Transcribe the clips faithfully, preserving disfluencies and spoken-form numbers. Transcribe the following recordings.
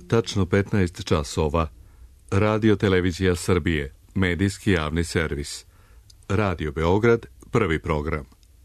Tačno petnaest časova. Radio Televizija Srbije, medijski javni servis. Radio Beograd, prvi program.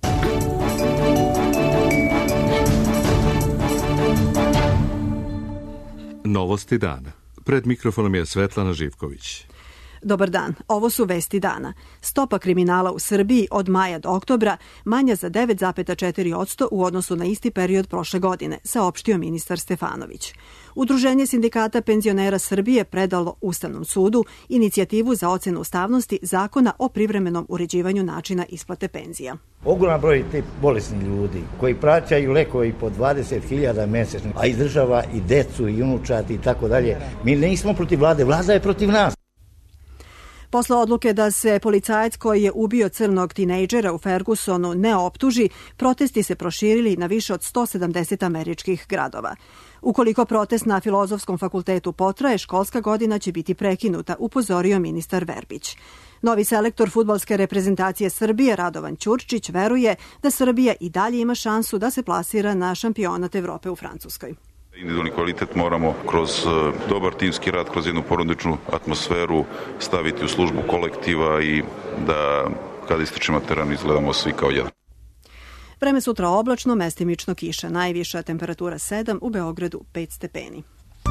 Novosti dana. Pred mikrofonom je Svetlana Živković. Dobar dan, ovo su vesti dana. Stopa kriminala u Srbiji od maja do oktobra manja za devet zarez četiri posto u odnosu na isti period prošle godine, saopštio ministar Stefanović. Udruženje sindikata penzionera Srbije predalo Ustavnom sudu inicijativu za ocenu ustavnosti zakona o privremenom uređivanju načina isplate penzija. Ogroman broj tih bolesnih ljudi koji plaćaju lekovi po dvadeset hiljada mesečno, a izdržava i decu i unučati i tako dalje. Mi nismo protiv vlade, vlada je protiv nas. Posle odluke da se policajac koji je ubio crnog tinejdžera u Fergusonu ne optuži, protesti se proširili na više od sto sedamdeset američkih gradova. Ukoliko protest na Filozofskom fakultetu potraje, školska godina će biti prekinuta, upozorio ministar Verbić. Novi selektor fudbalske reprezentacije Srbije, Radovan Ćurčić, veruje da Srbija i dalje ima šansu da se plasira na šampionat Evrope u Francuskoj. Individualni kvalitet moramo kroz dobar timski rad, kroz jednu porodičnu atmosferu staviti u službu kolektiva i da kada istrčimo teren izgledamo svi kao jedan. Vreme sutra oblačno, mestimično kiša. Najviša temperatura sedam, u Beogradu pet stepeni.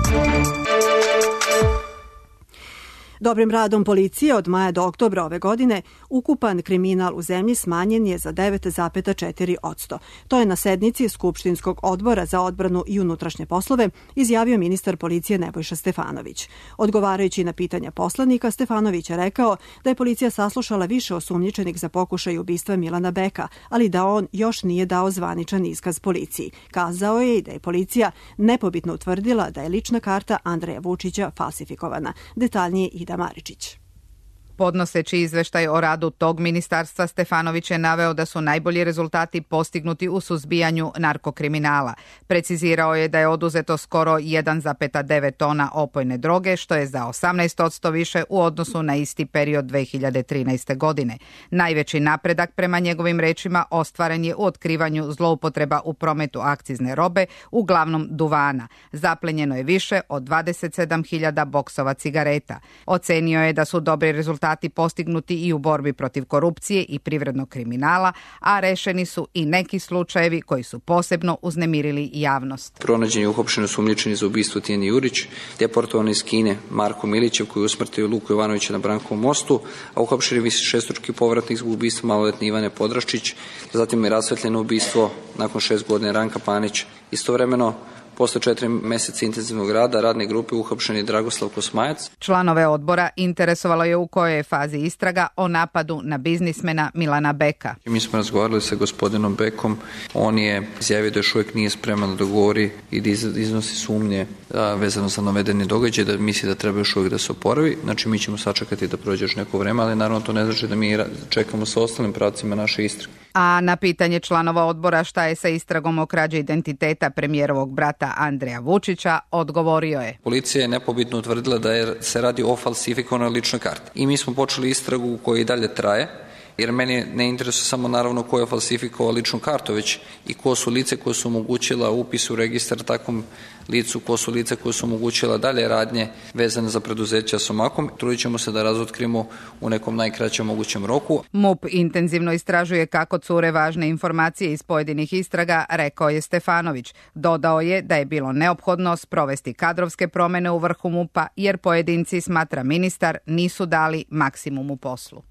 Dobrim radom policije od maja do oktobra ove godine ukupan kriminal u zemlji smanjen je za devet zarez četiri posto. To je na sednici Skupštinskog odbora za odbranu i unutrašnje poslove izjavio ministar policije Nebojša Stefanović. Odgovarajući na pitanja poslanika, Stefanović je rekao da je policija saslušala više osumnjičenih za pokušaj ubistva Milana Beka, ali da on još nije dao zvaničan iskaz policiji. Kazao je i da je policija nepobitno utvrdila da je lična karta Andreja Vučića falsifikovana. Detaljnije i Maričić. Podnoseći izveštaj o radu tog ministarstva, Stefanović je naveo da su najbolji rezultati postignuti u suzbijanju narkokriminala. Precizirao je da je oduzeto skoro jedan zarez devet tona opojne droge, što je za osamnaest posto više u odnosu na isti period dve hiljade trinaeste. godine. Najveći napredak, prema njegovim rečima, ostvaren je u otkrivanju zloupotreba u prometu akcizne robe, uglavnom duvana. Zaplenjeno je više od dvadeset sedam hiljada boksova cigareta. Ocenio je da su dobri rezultati postignuti i u borbi protiv korupcije i privrednog kriminala, a rešeni su i neki slučajevi koji su posebno uznemirili javnost. Pronađen je uhapšen osumnjičeni za ubistvo Tijane Jurić, deportovan iz Kine Marko Milićev koji je usmrtio Luku Jovanovića na Brankovom mostu, a uhapšen je višestruki povratnik zbog ubistva maloletne Ivane Podraščić, zatim je rasvetljeno ubistvo nakon šest godina Ranka Panić. Istovremeno, posle četiri meseca intenzivnog rada radne grupe uhapšen je Dragoslav Kosmajac. Članove odbora interesovalo je u kojoj je fazi istraga o napadu na biznismena Milana Beka. Mi smo razgovarali sa gospodinom Bekom. On je izjavio da još uvijek nije spreman da dogovori i da iznosi sumnje vezano za navedeni događaj, da misli da treba još uvijek da se oporavi. Znači mi ćemo sačekati da prođe još neko vreme, ali naravno to ne znači da mi čekamo sa ostalim pravcima naše istrage. A na pitanje članova odbora šta je sa istragom o krađi identiteta premijerovog brata Andreja Vučića, odgovorio je. Policija je nepobitno utvrdila da je, se radi o falsifikovanoj ličnoj karti. I mi smo počeli istragu koja i dalje traje, jer meni ne interesuje samo naravno ko je falsifikovao ličnu kartu, već i ko su lice koje su omogućila upis u registar takvom licu, ko su lice koje su omogućila dalje radnje vezane za preduzeća s omakom. Trudit ćemo se da razotkrimo u nekom najkraćem mogućem roku. MUP intenzivno istražuje kako cure važne informacije iz pojedinih istraga, rekao je Stefanović. Dodao je da je bilo neophodno sprovesti kadrovske promene u vrhu MUP-a, jer pojedinci, smatra ministar, nisu dali maksimum u poslu.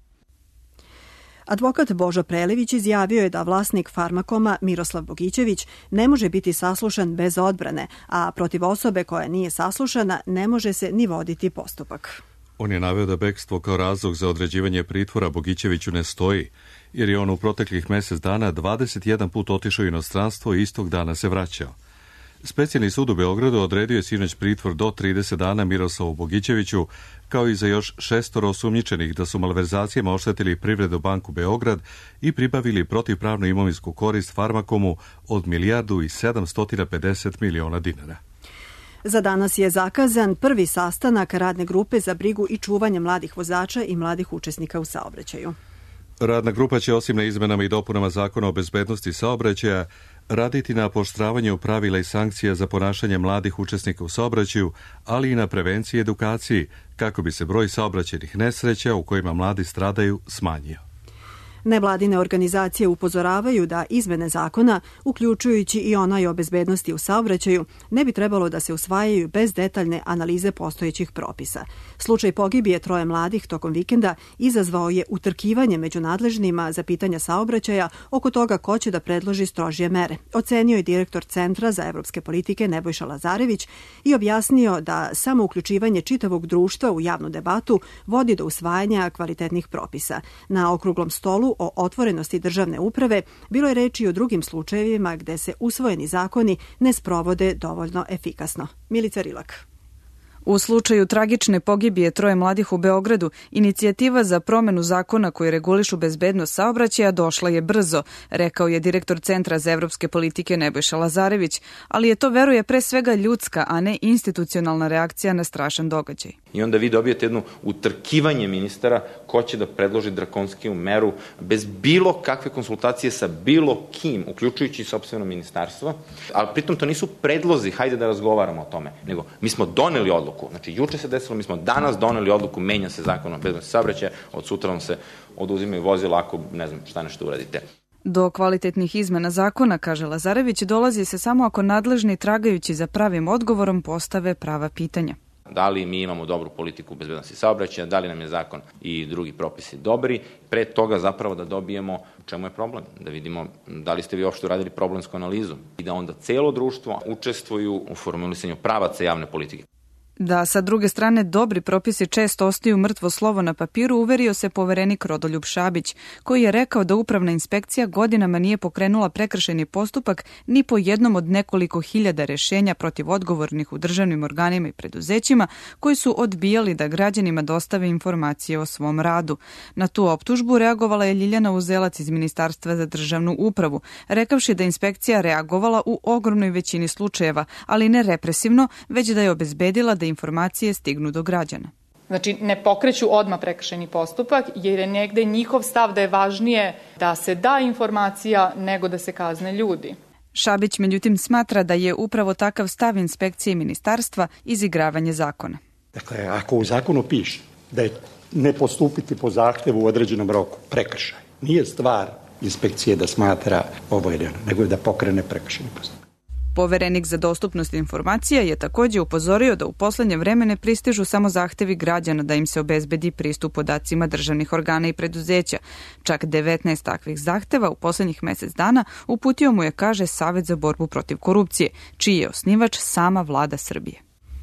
Advokat Božo Prelević izjavio je da vlasnik Farmakoma Miroslav Bogićević ne može biti saslušan bez odbrane, a protiv osobe koja nije saslušana ne može se ni voditi postupak. On je naveo da bekstvo kao razlog za određivanje pritvora Bogićeviću ne stoji, jer je on u proteklih mjesec dana dvadeset jedan put otišao u inostranstvo i istog dana se vraćao. Specijalni sud u Beogradu odredio je sinoć pritvor do trideset dana Miroslavu Bogićeviću, kao i za još šestoro osumnjičenih da su malverzacijama oštetili Privrednu banku Beograd i pribavili protivpravnu imovinsku korist Farmakomu od milijardu i sedamsto pedeset miliona dinara. Za danas je zakazan prvi sastanak radne grupe za brigu i čuvanje mladih vozača i mladih učesnika u saobraćaju. Radna grupa će osim na izmenama i dopunama Zakona o bezbednosti saobraćaja raditi na pooštravanju pravila i sankcija za ponašanje mladih učesnika u saobraćaju, ali i na prevenciji i edukaciji, kako bi se broj saobraćajnih nesreća u kojima mladi stradaju smanjio. Nevladine organizacije upozoravaju da izmene zakona, uključujući i onaj o bezbednosti u saobraćaju, ne bi trebalo da se usvajaju bez detaljne analize postojećih propisa. Slučaj pogibije troje mladih tokom vikenda izazvao je utrkivanje među nadležnima za pitanja saobraćaja oko toga ko će da predloži strožije mere. Ocenio je direktor Centra za evropske politike Nebojša Lazarević i objasnio da samo uključivanje čitavog društva u javnu debatu vodi do usvajanja kvalitetnih propisa. Na okruglom stolu o otvorenosti državne uprave bilo je reči i o drugim slučajevima gde se usvojeni zakoni ne sprovode dovoljno efikasno. Milica Rilak. U slučaju tragične pogibije troje mladih u Beogradu, inicijativa za promenu zakona koji regulišu bezbednost saobraćaja došla je brzo, rekao je direktor Centra za evropske politike Nebojša Lazarević, ali je to, veruje, pre svega ljudska, a ne institucionalna reakcija na strašan događaj. I onda vi dobijete jedno utrkivanje ministara ko će da predloži drakonsku meru bez bilo kakve konsultacije sa bilo kim, uključujući sopstveno ministarstvo, ali pritom to nisu predlozi, hajde da razgovaramo o tome, nego mi smo doneli odluku. Znači, juče se desilo, mi smo danas doneli odluku, menja se zakon o bezbednosti saobraćaja, od sutra vam se oduzimaju vozila ako, ne znam, šta nešto uradite. Do kvalitetnih izmena zakona, kaže Lazarević, dolazi se samo ako nadležni tragajući za pravim odgovorom postave prava pitanja. Da li mi imamo dobru politiku bezbednosti saobraćaja, da li nam je zakon i drugi propisi dobri, pre toga zapravo da dobijemo u čemu je problem, da vidimo da li ste vi uopšte uradili problemsku analizu i da onda celo društvo učestvuju u formulisanju pravaca javne politike. Da, sa druge strane, dobri propisi često ostaju mrtvo slovo na papiru, uverio se poverenik Rodoljub Šabić, koji je rekao da upravna inspekcija godinama nije pokrenula prekršajni postupak ni po jednom od nekoliko hiljada rešenja protiv odgovornih u državnim organima i preduzećima koji su odbijali da građanima dostave informacije o svom radu. Na tu optužbu reagovala je Ljiljana Uzelac iz Ministarstva za državnu upravu, rekavši da inspekcija reagovala u ogromnoj većini slučajeva, ali ne represivno, već da je obezbedila da informacije stignu do građana. Znači, ne pokreću odmah prekršajni postupak, jer je negde njihov stav da je važnije da se da informacija nego da se kazne ljudi. Šabić, međutim, smatra da je upravo takav stav inspekcije ministarstva izigravanje zakona. Dakle, ako u zakonu piše da je ne postupiti po zahtevu u određenom roku prekršaj, nije stvar inspekcije da smatra ovo ili ono, nego je da pokrene prekršajni postupak. Poverenik za dostupnost informacija je također upozorio da u poslednje vreme ne pristižu samo zahtevi građana da im se obezbedi pristup podacima državnih organa i preduzeća. Čak devetnaest takvih zahteva u poslednjih mesec dana uputio mu je, kaže, Savet za borbu protiv korupcije, čiji je osnivač sama vlada Srbije.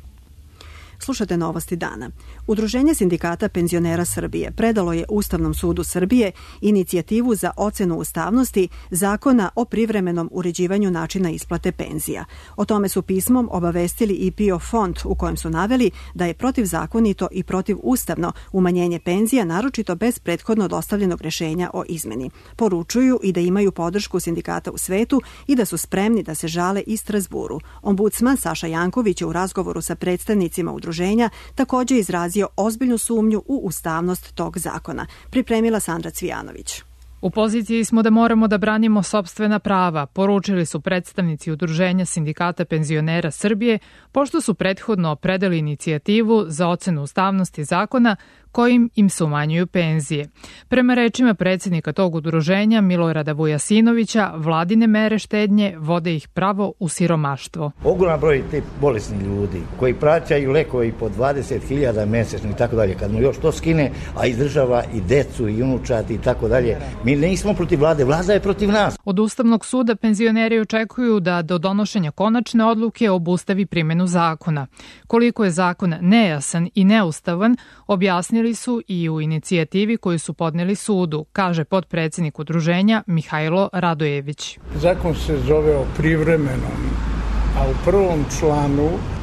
Slušate Novosti dana. Udruženje sindikata penzionera Srbije predalo je Ustavnom sudu Srbije inicijativu za ocenu ustavnosti zakona o privremenom uređivanju načina isplate penzija. O tome su pismom obavestili i P I O fond, u kojem su naveli da je protivzakonito i protivustavno umanjenje penzija, naročito bez prethodno dostavljenog rešenja o izmeni. Poručuju i da imaju podršku sindikata u svetu i da su spremni da se žale i Strazburu. Ombudsman Saša Janković je u razgovoru sa predstavnicima udruženja također izrazio ozbiljnu sumnju u ustavnost tog zakona. Pripremila Sandra Cvijanović. U poziciji smo da moramo da branimo sopstvena prava, poručili su predstavnici Udruženja sindikata penzionera Srbije, pošto su prethodno predali inicijativu za ocenu ustavnosti zakona kojim im se umanjuju penzije. Prema rečima predsjednika tog udruženja Milorada Vujasinovića, vladine mere štednje vode ih pravo u siromaštvo. Ogroman broj tih bolesnih ljudi koji plaćaju lekovi po dvadeset hiljada mesečno i tako dalje, kad mu još to skine, a izdržava i decu i unučati i tako dalje. Mi nismo protiv vlade, vlada je protiv nas. Od Ustavnog suda penzioneri očekuju da do donošenja konačne odluke obustavi primjenu zakona. Koliko je zakon nejasan i neustavan, objasnili su i u inicijativi koju su podneli sudu, kaže potpredsjednik udruženja Mihajlo Radojević. Zakon se zove o privremenom, a u prvom članu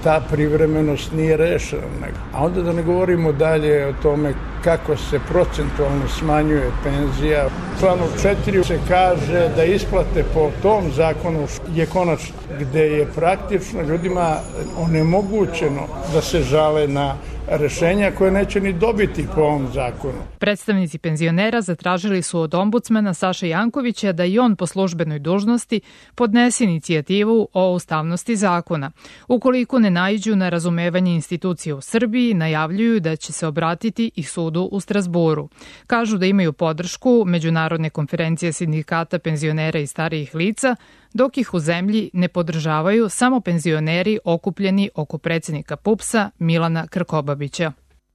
ta privremenost nije rešena. A onda da ne govorimo dalje o tome kako se procentualno smanjuje penzija. U članu četiri se kaže da isplate po tom zakonu je konačno, gde je praktično ljudima onemogućeno da se žale na rešenja koje neće ni dobiti po ovom zakonu. Predstavnici penzionera zatražili su od ombudsmana Saše Jankovića da i on po službenoj dužnosti podnese inicijativu o ustavnosti zakona. Ukoliko ne naiđu na razumevanje institucije u Srbiji, najavljuju da će se obratiti i sudu u Strazburu. Kažu da imaju podršku Međunarodne konferencije sindikata penzionera i starijih lica, dok ih u zemlji ne podržavaju samo penzioneri okupljeni oko predsjednika P U P S-a Milana Krkobabića.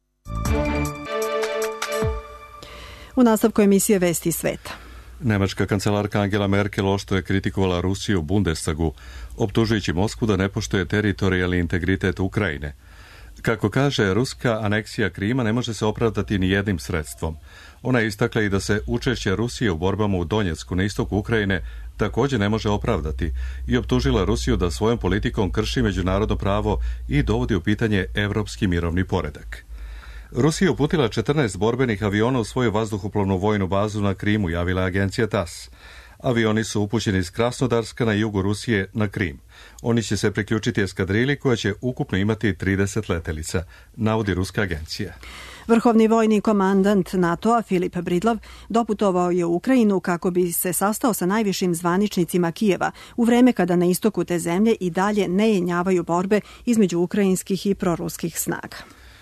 U nastavku emisije Vesti sveta. Nemačka kancelarka Angela Merkel oštro je kritikovala Rusiju u Bundestagu, optužujući Moskvu da ne poštuje teritorijalni integritet Ukrajine. Kako kaže, ruska aneksija Krima ne može se opravdati ni jednim sredstvom. Ona je istakla i da se učešće Rusije u borbama u Donjecku na istoku Ukrajine također ne može opravdati i optužila Rusiju da svojom politikom krši međunarodno pravo i dovodi u pitanje evropski mirovni poredak. Rusija je uputila četrnaest borbenih aviona u svoju vazduhoplovnu vojnu bazu na Krimu, javila agencija T A S. Avioni su upućeni iz Krasnodarska na jugu Rusije na Krim. Oni će se priključiti eskadrili koja će ukupno imati trideset letelica, navodi ruska agencija. Vrhovni vojni komandant NATO-a Filip Bridlov doputovao je u Ukrajinu kako bi se sastao sa najvišim zvaničnicima Kijeva u vreme kada na istoku te zemlje i dalje ne jenjavaju borbe između ukrajinskih i proruskih snaga.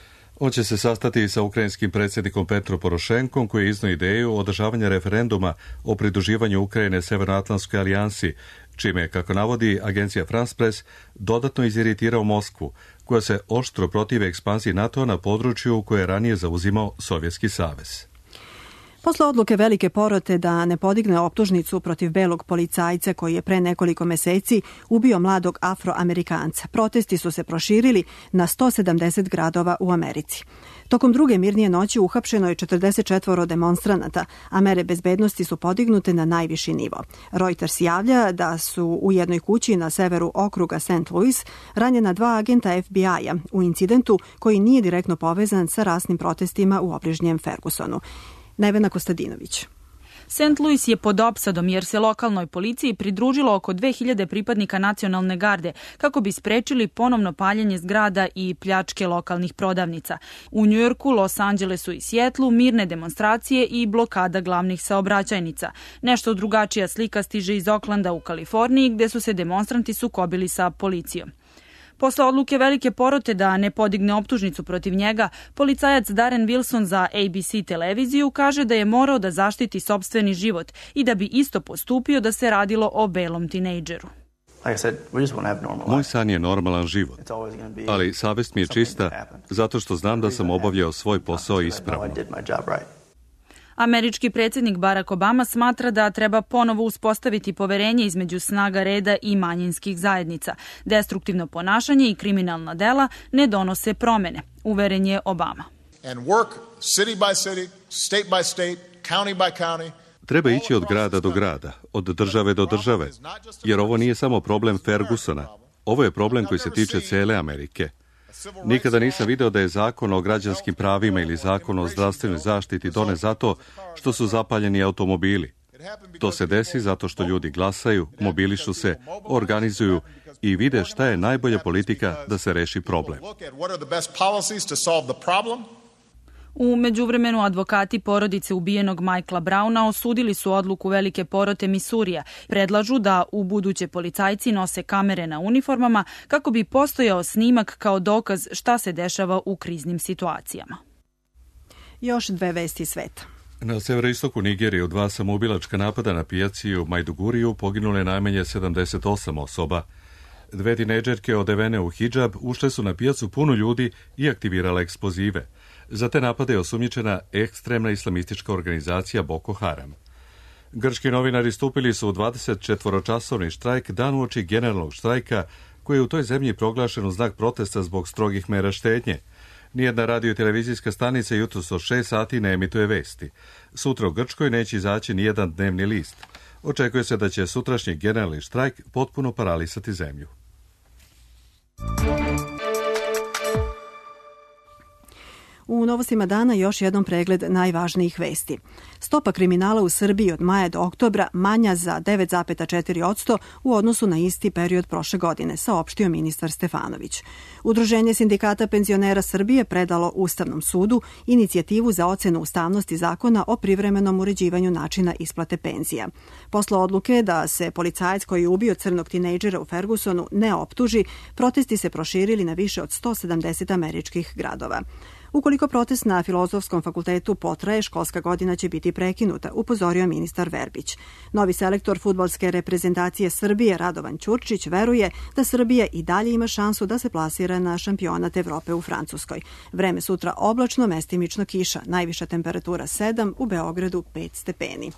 On će se sastati sa ukrajinskim predsjednikom Petro Porošenkom koji je iznio ideju održavanja referenduma o pridruživanju Ukrajine Severnoatlantskoj alijansi, čime, kako navodi agencija France Press, dodatno iziritirao Moskvu, koja se oštro protive ekspanziji NATO na području koje je ranije zauzimao Sovjetski savez. Posle odluke velike porote da ne podigne optužnicu protiv belog policajca koji je pre nekoliko meseci ubio mladog Afroamerikanca, protesti su se proširili na sto sedamdeset gradova u Americi. Tokom druge mirnije noći uhapšeno je četrdeset četvoro demonstranata, a mere bezbednosti su podignute na najviši nivo. Reuters javlja da su u jednoj kući na severu okruga Saint Louis ranjena dva agenta F B I-a u incidentu koji nije direktno povezan sa rasnim protestima u obližnjem Fergusonu. Nevena Kostadinović. Saint Louis je pod opsadom jer se lokalnoj policiji pridružilo oko dve hiljade pripadnika nacionalne garde kako bi sprečili ponovno paljenje zgrada i pljačke lokalnih prodavnica. U Njujorku, Los Angelesu i Sjetlu mirne demonstracije i blokada glavnih saobraćajnica. Nešto drugačija slika stiže iz Oaklanda u Kaliforniji gdje su se demonstranti sukobili sa policijom. Posle odluke velike porote da ne podigne optužnicu protiv njega, policajac Darren Wilson za A B C televiziju kaže da je morao da zaštiti sopstveni život i da bi isto postupio da se radilo o belom tinejdžeru. Moj san je normalan život, ali savest mi je čista zato što znam da sam obavljao svoj posao ispravno. Američki predsjednik Barack Obama smatra da treba ponovo uspostaviti poverenje između snaga reda i manjinskih zajednica. Destruktivno ponašanje i kriminalna dela ne donose promene, uveren je Obama. Treba ići od grada do grada, od države do države, jer ovo nije samo problem Fergusona, ovo je problem koji se tiče cele Amerike. Nikada nisam video da je zakon o građanskim pravima ili zakon o zdravstvenoj zaštiti donet zato što su zapaljeni automobili. To se desi zato što ljudi glasaju, mobilišu se, organizuju i vide šta je najbolja politika da se reši problem. U međuvremenu advokati porodice ubijenog Michaela Browna osudili su odluku velike porote Misurija. Predlažu da u buduće policajci nose kamere na uniformama kako bi postojao snimak kao dokaz šta se dešava u kriznim situacijama. Još dve vesti sveta. Na severoistoku Nigerije u dva samoubilačka napada na pijaci u Maiduguriju poginule najmanje sedamdeset osam osoba. Dve tinejdžerke odevene u hidžab ušle su na pijacu puno ljudi i aktivirale eksplozive. Za te napade je osumnjičena ekstremna islamistička organizacija Boko Haram. Grčki novinari stupili su u dvadesetčetvoročasovni štrajk dan uoči generalnog štrajka koji je u toj zemlji proglašen u znak protesta zbog strogih mera štednje. Nijedna radio i televizijska stanica jutros od šest sati ne emituje vesti. Sutra u Grčkoj neće izaći nijedan dnevni list. Očekuje se da će sutrašnji generalni štrajk potpuno paralisati zemlju. U novostima dana još jedan pregled najvažnijih vesti. Stopa kriminala u Srbiji od maja do oktobra manja za devet zarez četiri posto u odnosu na isti period prošle godine, saopštio ministar Stefanović. Udruženje sindikata penzionera Srbije predalo Ustavnom sudu inicijativu za ocenu ustavnosti zakona o privremenom uređivanju načina isplate penzija. Posle odluke da se policajac koji je ubio crnog tinejdžera u Fergusonu ne optuži, protesti se proširili na više od sto sedamdeset američkih gradova. Ukoliko protest na Filozofskom fakultetu potraje, školska godina će biti prekinuta, upozorio ministar Verbić. Novi selektor fudbalske reprezentacije Srbije Radovan Ćurčić veruje da Srbija i dalje ima šansu da se plasira na šampionat Evrope u Francuskoj. Vreme sutra oblačno, mestimično kiša, najviša temperatura sedam, u Beogradu pet stepeni.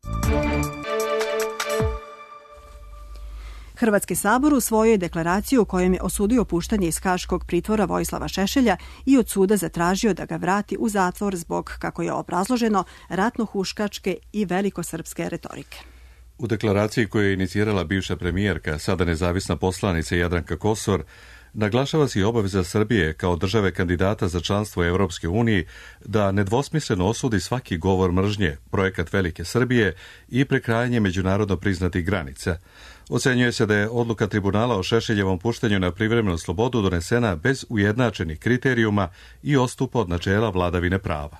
Hrvatski sabor usvojio je deklaraciju u kojoj je osudio puštanje iz Haškog pritvora Vojislava Šešelja i od suda zatražio da ga vrati u zatvor zbog, kako je obrazloženo, ratno-huškačke i velikosrpske retorike. U deklaraciji koju je inicirala bivša premijerka, sada nezavisna poslanica Jadranka Kosor, naglašava se i obaveza Srbije kao države kandidata za članstvo Evropske unije da nedvosmisleno osudi svaki govor mržnje, projekat Velike Srbije i prekrajanje međunarodno priznatih granica. Ocenjuje se da je odluka tribunala o Šešeljevom puštenju na privremenu slobodu donesena bez ujednačenih kriterijuma i odstupa od načela vladavine prava.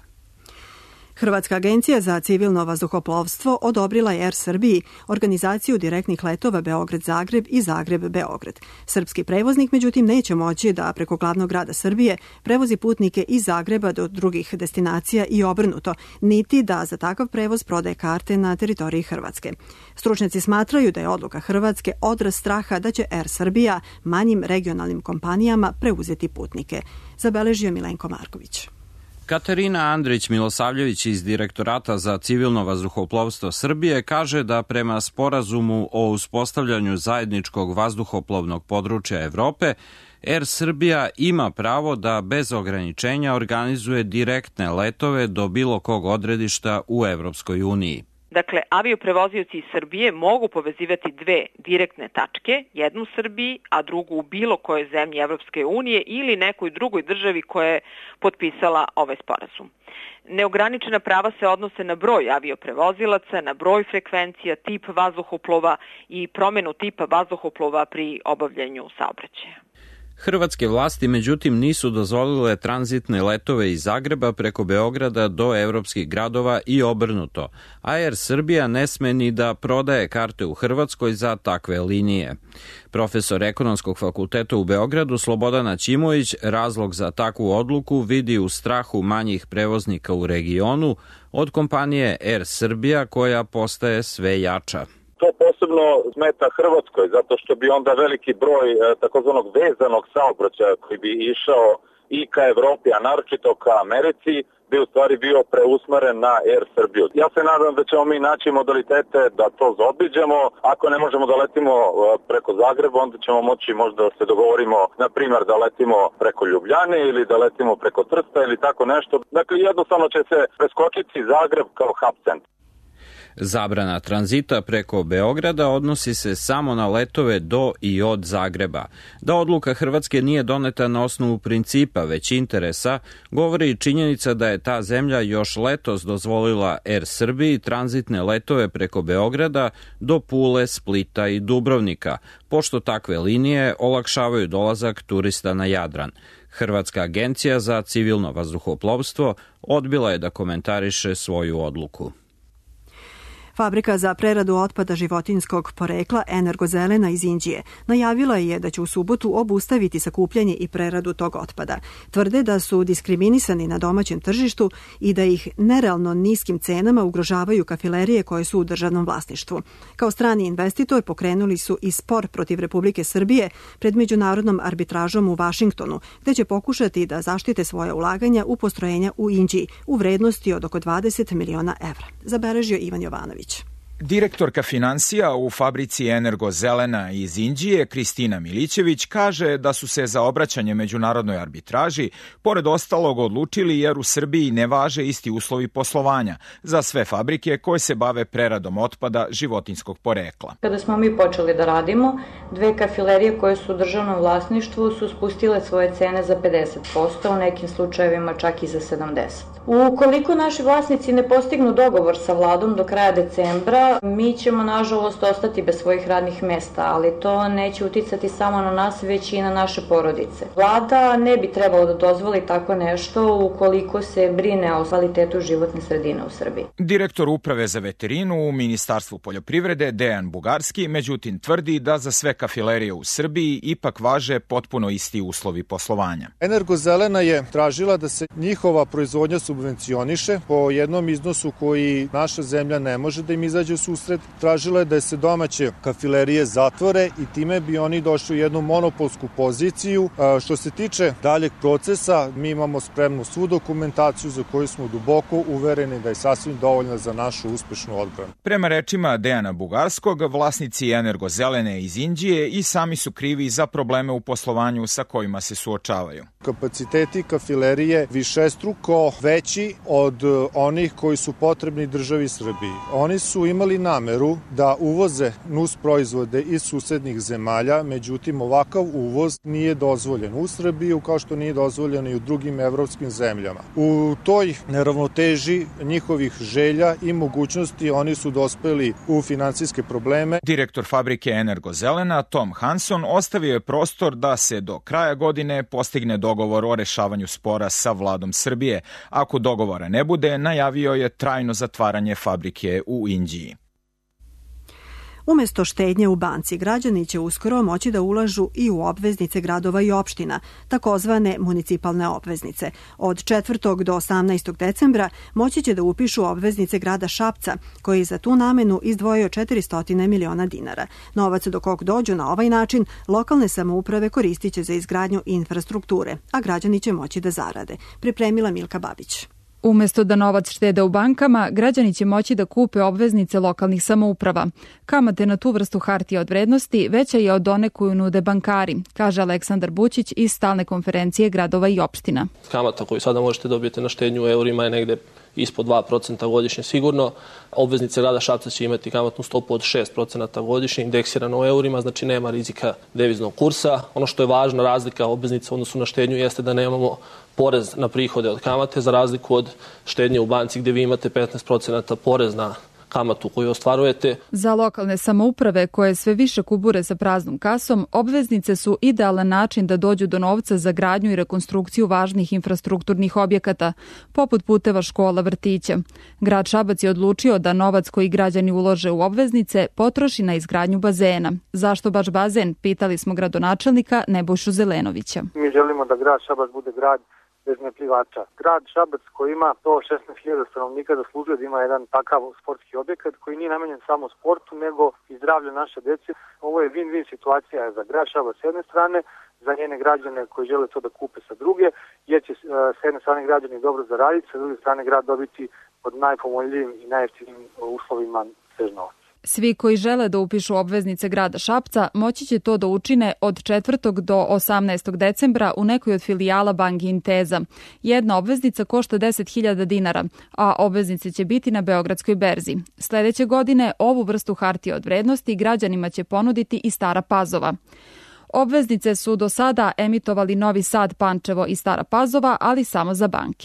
Hrvatska agencija za civilno vazduhoplovstvo odobrila je Er Srbiji organizaciju direktnih letova Beograd-Zagreb i Zagreb-Beograd. Srpski prevoznik, međutim, neće moći da preko glavnog grada Srbije prevozi putnike iz Zagreba do drugih destinacija i obrnuto, niti da za takav prevoz prodaje karte na teritoriji Hrvatske. Stručnjaci smatraju da je odluka Hrvatske odraz straha da će Er Srbija manjim regionalnim kompanijama preuzeti putnike, zabeležio Milenko Marković. Katarina Andrić-Milosavljević iz Direktorata za civilno vazduhoplovstvo Srbije kaže da prema sporazumu o uspostavljanju zajedničkog vazduhoplovnog područja Evrope, Er Srbija ima pravo da bez ograničenja organizuje direktne letove do bilo kog odredišta u Evropskoj uniji. Dakle, avioprevozioci iz Srbije mogu povezivati dve direktne tačke, jednu u Srbiji, a drugu u bilo kojoj zemlji Evropske unije ili nekoj drugoj državi koja je potpisala ovaj sporazum. Neograničena prava se odnose na broj avioprevozilaca, na broj frekvencija, tip vazduhoplova i promenu tipa vazduhoplova pri obavljanju saobraćaja. Hrvatske vlasti, međutim, nisu dozvolile tranzitne letove iz Zagreba preko Beograda do evropskih gradova i obrnuto, a Er Srbija ne sme ni da prodaje karte u Hrvatskoj za takve linije. Profesor Ekonomskog fakulteta u Beogradu Slobodana Ćimović razlog za takvu odluku vidi u strahu manjih prevoznika u regionu od kompanije Er Srbija koja postaje sve jača. To posebno smeta Hrvatskoj, zato što bi onda veliki broj takozvanog vezanog saobraćaja koji bi išao i ka Evropi, a naročito ka Americi, bi u stvari bio preusmeren na Er Srbiju. Ja se nadam da ćemo mi naći modalitete da to zaobiđemo. Ako ne možemo da letimo preko Zagreba, onda ćemo moći možda da se dogovorimo, na primjer, da letimo preko Ljubljane ili da letimo preko Trsta ili tako nešto. Dakle, jednostavno će se preskočiti Zagreb kao hub centar. Zabrana tranzita preko Beograda odnosi se samo na letove do i od Zagreba. Da odluka Hrvatske nije doneta na osnovu principa, već interesa, govori i činjenica da je ta zemlja još letos dozvolila Er Srbiji tranzitne letove preko Beograda do Pule, Splita i Dubrovnika, pošto takve linije olakšavaju dolazak turista na Jadran. Hrvatska agencija za civilno vazduhoplovstvo odbila je da komentariše svoju odluku. Fabrika za preradu otpada životinjskog porekla Energozelena iz Inđije najavila je da će u subotu obustaviti sakupljanje i preradu tog otpada. Tvrde da su diskriminisani na domaćem tržištu i da ih nerealno niskim cenama ugrožavaju kafilerije koje su u državnom vlasništvu. Kao strani investitor pokrenuli su i spor protiv Republike Srbije pred međunarodnom arbitražom u Vašingtonu, gde će pokušati da zaštite svoje ulaganja u postrojenja u Inđiji u vrednosti od oko dvadeset miliona evra, zabeležio Ivan Jovanović. Direktorka financija u fabrici Energozelena iz Inđije, Kristina Milićević, kaže da su se za obraćanje međunarodnoj arbitraži pored ostalog odlučili jer u Srbiji ne važe isti uslovi poslovanja za sve fabrike koje se bave preradom otpada životinjskog porekla. Kada smo mi počeli da radimo, dve kafilerije koje su u državnom vlasništvu su spustile svoje cene za pedeset posto, u nekim slučajevima čak i za sedamdeset posto. Ukoliko naši vlasnici ne postignu dogovor sa vladom do kraja decembra, mi ćemo nažalost ostati bez svojih radnih mesta, ali to neće uticati samo na nas, već i na naše porodice. Vlada ne bi trebalo da dozvoli tako nešto ukoliko se brine o kvalitetu životne sredine u Srbiji. Direktor uprave za veterinu u Ministarstvu poljoprivrede Dejan Bugarski međutim tvrdi da za sve kafilerije u Srbiji ipak važe potpuno isti uslovi poslovanja. Energozelena je tražila da se njihova proizvodnja subvencioniše po jednom iznosu koji naša zemlja ne može da im izađe u susret. Tražila je da se domaće kafilerije zatvore i time bi oni došli u jednu monopolsku poziciju. Što se tiče daljeg procesa, mi imamo spremnu svu dokumentaciju za koju smo duboko uvereni da je sasvim dovoljna za našu uspešnu odbranu. Prema rečima Dejana Bugarskog, vlasnici Energozelene iz Inđije i sami su krivi za probleme u poslovanju sa kojima se suočavaju. Kapaciteti kafilerije višestruko veći od onih koji su potrebni državi Srbiji. Oni su imali nameru da uvoze nus proizvode iz susednih zemalja, međutim ovakav uvoz nije dozvoljen u Srbiju kao što nije dozvoljen i u drugim evropskim zemljama. U toj neravnoteži njihovih želja i mogućnosti oni su dospeli u finansijske probleme. Direktor fabrike Energozelena Tom Hanson ostavio je prostor da se do kraja godine postigne dogovor o rešavanju spora sa vladom Srbije. Ako dogovora ne bude, najavio je trajno zatvaranje fabrike u Inđiji. Umesto štednje u banci, građani će uskoro moći da ulažu i u obveznice gradova i opština, takozvane municipalne obveznice. Od četvrtog do osamnaestog decembra moći će da upišu obveznice grada Šapca, koji za tu namenu izdvojio četiristo miliona dinara. Novac do kog dođu na ovaj način, lokalne samouprave koristit će za izgradnju infrastrukture, a građani će moći da zarade. Pripremila Milka Babić. Umesto da novac štede u bankama, građani će moći da kupe obveznice lokalnih samouprava. Kamate na tu vrstu hartija od vrednosti veća je od one koju nude bankari, kaže Aleksandar Bućić iz stalne konferencije gradova i opština. Kamata koju sada možete dobiti na štednju u eurima je negde ispod dva procenta godišnje sigurno. Obveznice grada Šapca će imati kamatnu stopu od šest procenta godišnje, indeksirano u eurima, znači nema rizika deviznog kursa. Ono što je važna razlika obveznica u odnosu na štednju jeste da nemamo porez na prihode od kamate, za razliku od štednje u banci gdje vi imate petnaest procenta porez na kamatu koju ostvarujete. Za lokalne samouprave koje sve više kubure sa praznom kasom, obveznice su idealan način da dođu do novca za gradnju i rekonstrukciju važnih infrastrukturnih objekata, poput puteva, škola, vrtića. Grad Šabac je odlučio da novac koji građani ulože u obveznice potroši na izgradnju bazena. Zašto baš bazen? Pitali smo gradonačelnika Nebojšu Zelenovića. Mi želimo da grad Šabac bude grad bez neplivača. Grad Šabac koji ima sto šesnaest hiljada stanovnika zaslužuje da ima jedan takav sportski objekat koji nije namenjen samo sportu nego i zdravlju naše dece. Ovo je win-win situacija za grad Šabac s jedne strane, za njene građane koji žele to da kupe sa druge, jer će s jedne strane građani dobro zaraditi, sa druge strane grad dobiti pod najpovoljnijim i najjeftinijim uslovima svež novac. Svi koji žele da upišu obveznice grada Šapca moći će to da učine od četvrtog do osamnaestog decembra u nekoj od filijala banke Inteza. Jedna obveznica košta deset hiljada dinara, a obveznice će biti na Beogradskoj berzi. Sledeće godine ovu vrstu hartija od vrednosti građanima će ponuditi i Stara Pazova. Obveznice su do sada emitovali Novi Sad, Pančevo i Stara Pazova, ali samo za banke.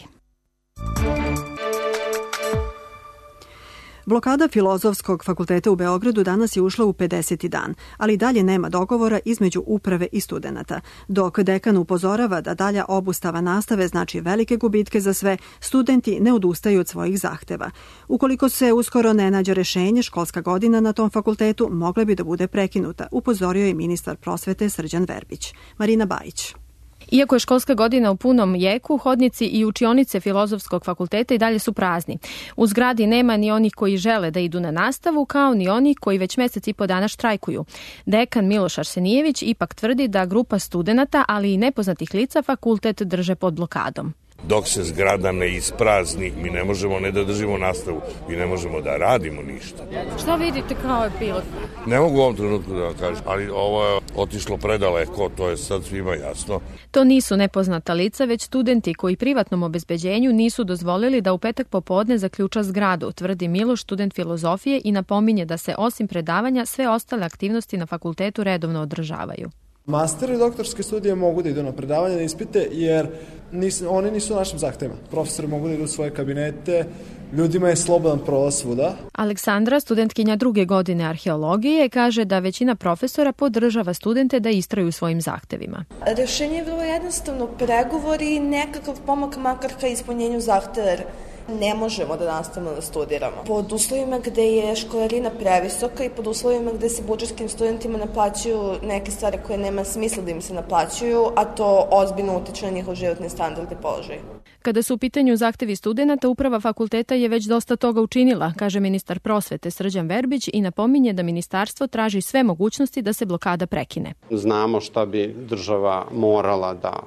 Blokada Filozofskog fakulteta u Beogradu danas je ušla u pedeseti dan, ali dalje nema dogovora između uprave i studenata. Dok dekan upozorava da dalja obustava nastave znači velike gubitke za sve, studenti ne odustaju od svojih zahteva. Ukoliko se uskoro ne nađe rešenje, školska godina na tom fakultetu mogla bi da bude prekinuta, upozorio je ministar prosvete Srđan Verbić. Marina Bajić. Iako je školska godina u punom jeku, hodnici i učionice Filozofskog fakulteta i dalje su prazni. U zgradi nema ni onih koji žele da idu na nastavu, kao ni onih koji već mesec i po dana štrajkuju. Dekan Miloš Arsenijević ipak tvrdi da grupa studenata, ali i nepoznatih lica fakultet drže pod blokadom. Dok se zgrada ne isprazni, mi ne možemo ne da držimo nastavu, mi ne možemo da radimo ništa. Šta vidite kao epilog? Ne mogu u ovom trenutku da vam kažem, ali ovo je otišlo predaleko, to je sad svima jasno. To nisu nepoznata lica, već studenti koji privatnom obezbeđenju nisu dozvolili da u petak popodne zaključa zgradu, tvrdi Miloš, student filozofije, i napominje da se osim predavanja sve ostale aktivnosti na fakultetu redovno održavaju. Master i doktorske studije mogu da idu na predavanje, na ispite, jer nis, oni nisu u našim zahtevima. Profesori mogu da idu u svoje kabinete, ljudima je slobodan prolaz svuda. Aleksandra, studentkinja druge godine arheologije, kaže da većina profesora podržava studente da istraju svojim zahtevima. Rešenje je vrlo jednostavno, pregovori i nekakav pomak makar ka ispunjenju zahteva. Ne možemo da nastavimo da studiramo. Pod uslovima gde je školarina previsoka i pod uslovima gde se budžetskim studentima naplaćuju neke stvari koje nema smisla da im se naplaćuju, a to ozbiljno utiče na njihov životni standard i položaj. Kada su u pitanju zahtevi studenata, uprava fakulteta je već dosta toga učinila, kaže ministar prosvete Srđan Verbić, i napominje da ministarstvo traži sve mogućnosti da se blokada prekine. Znamo šta bi država morala da,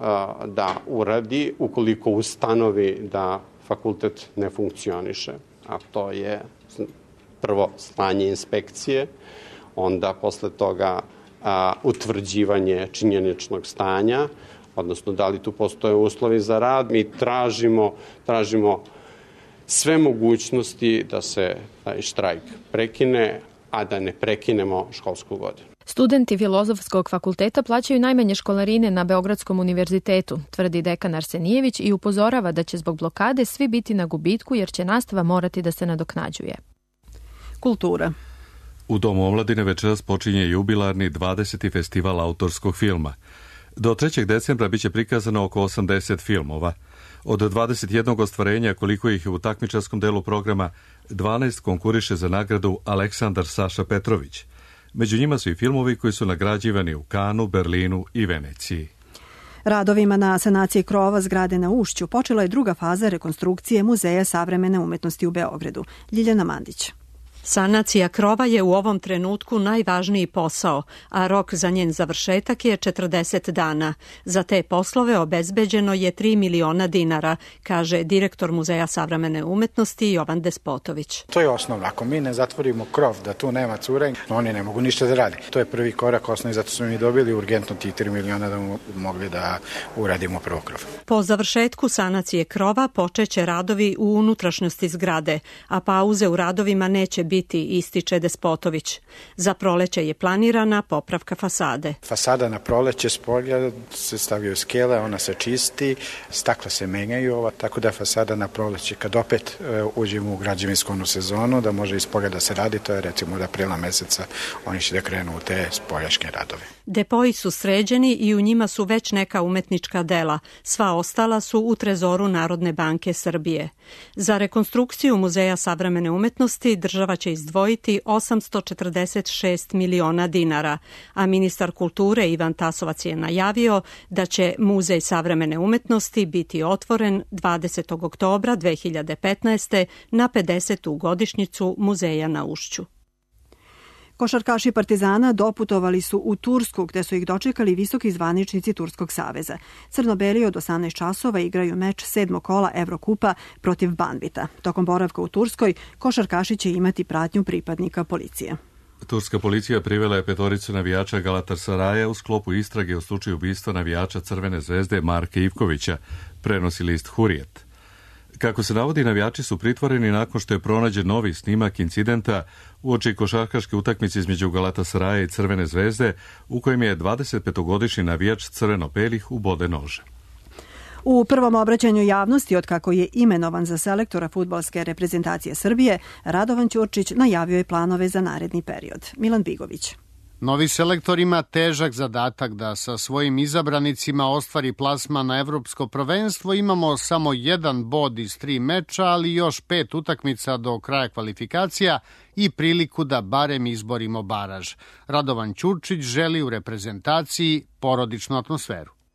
da uradi ukoliko ustanovi da fakultet ne funkcioniše, a to je prvo slanje inspekcije, onda posle toga a, utvrđivanje činjeničnog stanja, odnosno da li tu postoje uslovi za rad. Mi tražimo, tražimo sve mogućnosti da se taj štrajk prekine, a da ne prekinemo školsku godinu. Studenti Filozofskog fakulteta plaćaju najmanje školarine na Beogradskom univerzitetu, tvrdi dekan Arsenijević, i upozorava da će zbog blokade svi biti na gubitku jer će nastava morati da se nadoknađuje. Kultura. U Domu omladine večeras počinje jubilarni dvadeseti festival autorskog filma. Do trećeg decembra biće prikazano oko osamdeset filmova. Od dvadeset jednog ostvarenja, koliko ih je u takmičarskom delu programa, dvanaest konkuriše za nagradu Aleksandar Saša Petrović. Među njima su i filmovi koji su nagrađivani u Kanu, Berlinu i Veneciji. Radovima na sanaciji krova zgrade na Ušću počela je druga faza rekonstrukcije Muzeja savremene umetnosti u Beogradu. Ljiljana Mandić. Sanacija krova je u ovom trenutku najvažniji posao, a rok za njen završetak je četrdeset dana. Za te poslove obezbeđeno je tri miliona dinara, kaže direktor Muzeja savremene umetnosti Jovan Despotović. To je osnovno. Ako mi ne zatvorimo krov, da tu nema curenja, oni ne mogu ništa da radi. To je prvi korak osnovni, zato smo mi dobili urgentno tih tri miliona da mu mogli da uradimo prvo krov. Po završetku sanacije krova počeće radovi u unutrašnjosti zgrade, a pauze u radovima neće biti, ističe Despotović. Za proleće je planirana popravka fasade. Fasada na proleće s polja se stavljaju skele, ona se čisti, stakla se menjaju, ova, tako da fasada na proleće, kad opet e, uđemo u građevinsku sezonu, da može iz polja da se radi, to je recimo od aprila meseca, oni će da krenu u te spoljaške radove. Depoji su sređeni i u njima su već neka umetnička dela. Sva ostala su u trezoru Narodne banke Srbije. Za rekonstrukciju Muzeja savremene umetnosti država će izdvojiti osamsto četrdeset šest miliona dinara, a ministar kulture Ivan Tasovac je najavio da će Muzej savremene umetnosti biti otvoren dvadesetog oktobra dve hiljade petnaeste. na pedesetu godišnjicu Muzeja na Ušću. Košarkaši Partizana doputovali su u Tursku, gde su ih dočekali visoki zvaničnici Turskog saveza. Crno-beli od osamnaest časova igraju meč sedmog kola Evrokupa protiv Banvita. Tokom boravka u Turskoj, košarkaši će imati pratnju pripadnika policije. Turska policija privela je petoricu navijača Galatasaraja u sklopu istrage u slučaju ubistva navijača Crvene zvezde Marka Ivkovića, prenosi list Hurijet. Kako se navodi, navijači su pritvoreni nakon što je pronađen novi snimak incidenta uoči košarkaške utakmice između Galatasaraja i Crvene zvezde, u kojem je dvadesetpetogodišnji navijač crveno-belih ubode nože. U prvom obraćanju javnosti od kako je imenovan za selektora fudbalske reprezentacije Srbije, Radovan Ćurčić najavio je planove za naredni period. Milan Bigović. Novi selektor ima težak zadatak da sa svojim izabranicima ostvari plasman na evropsko prvenstvo. Imamo samo jedan bod iz tri meča, ali još pet utakmica do kraja kvalifikacija i priliku da barem izborimo baraž. Radovan Ćurčić želi u reprezentaciji porodičnu atmosferu.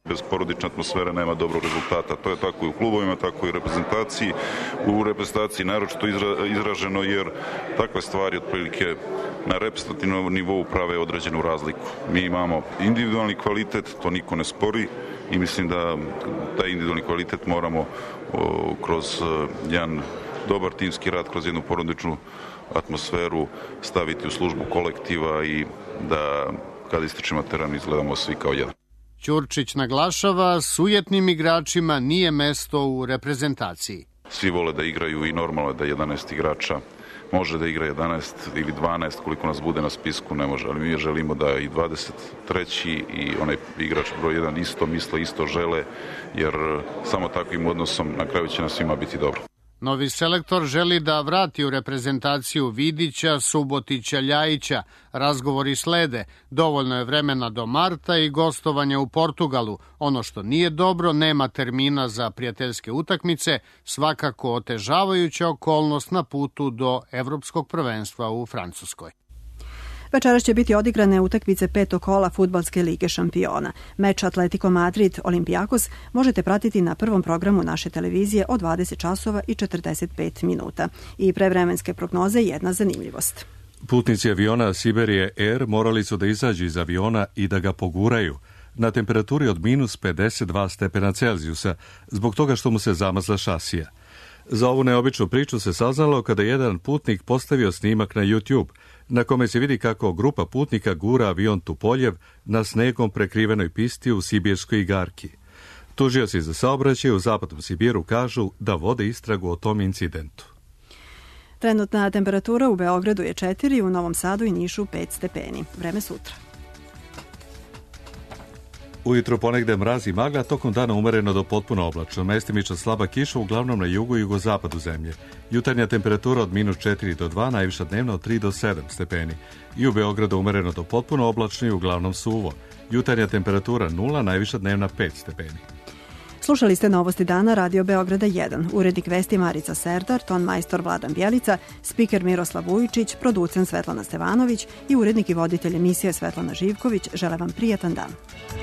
Bez porodične atmosfere nema dobrog rezultata. To je tako i u klubovima, tako i u reprezentaciji. U reprezentaciji naročito izra, izraženo jer takve stvari otprilike na reprezentativnom nivou prave određenu razliku. Mi imamo individualni kvalitet, to niko ne spori i mislim da taj individualni kvalitet moramo o, kroz o, jedan dobar timski rad, kroz jednu porodičnu atmosferu staviti u službu kolektiva i da kada ističemo teren izgledamo svi kao jedan. Ćurčić naglašava, sujetnim igračima nije mesto u reprezentaciji. Svi vole da igraju i normalno je da jedanaest igrača može da igra jedanaest ili dvanaest, koliko nas bude na spisku ne može, ali mi želimo da i dvadeset treći i onaj igrač broj jedan isto misle, isto žele, jer samo takvim odnosom na kraju će nam svima biti dobro. Novi selektor želi da vrati u reprezentaciju Vidića, Subotića, Ljajića. Razgovori slede. Dovoljno je vremena do marta i gostovanja u Portugalu. Ono što nije dobro, nema termina za prijateljske utakmice, svakako otežavajuća okolnost na putu do Evropskog prvenstva u Francuskoj. Večeras će biti odigrane utakmice petog kola Fudbalske lige šampiona. Meč Atletico Madrid-Olimpijakos možete pratiti na prvom programu naše televizije od dvadeset časova i četrdeset pet minuta. I pre vremenske prognoze jedna zanimljivost. Putnici aviona Siberije Air morali su da izađu iz aviona i da ga poguraju na temperaturi od minus pedeset dva stepena Celzijusa zbog toga što mu se zamazla šasija. Za ovu neobičnu priču se saznalo kada jedan putnik postavio snimak na YouTube, na kome se vidi kako grupa putnika gura avion Tupoljev na snegom prekrivenoj pisti u Sibirskoj igarki. Tužioci za saobraćaj u zapadnom Sibiru kažu da vode istragu o tom incidentu. Trenutna temperatura u Beogradu je četiri, u Novom Sadu i Nišu pet stepeni. Vreme sutra. Ujutro ponegde mraz i magla, tokom dana umereno do potpuno oblačno. Mestimično slaba kiša, uglavnom na jugu i jugozapadu zemlje. Jutarnja temperatura od minus četiri do dva, najviša dnevna od tri do sedam stepeni. I u Beogradu umereno do potpuno oblačno i uglavnom suvo. Jutarnja temperatura nula, najviša dnevna pet stepeni. Slušali ste Novosti dana Radio Beograda jedan. Urednik vesti Marica Serdar, ton majstor Vladan Bjelica, spiker Miroslav Vujičić, producent Svetlana Stevanović i urednik i voditelj emisije Svetlana Živković. Žele vam prijatan dan.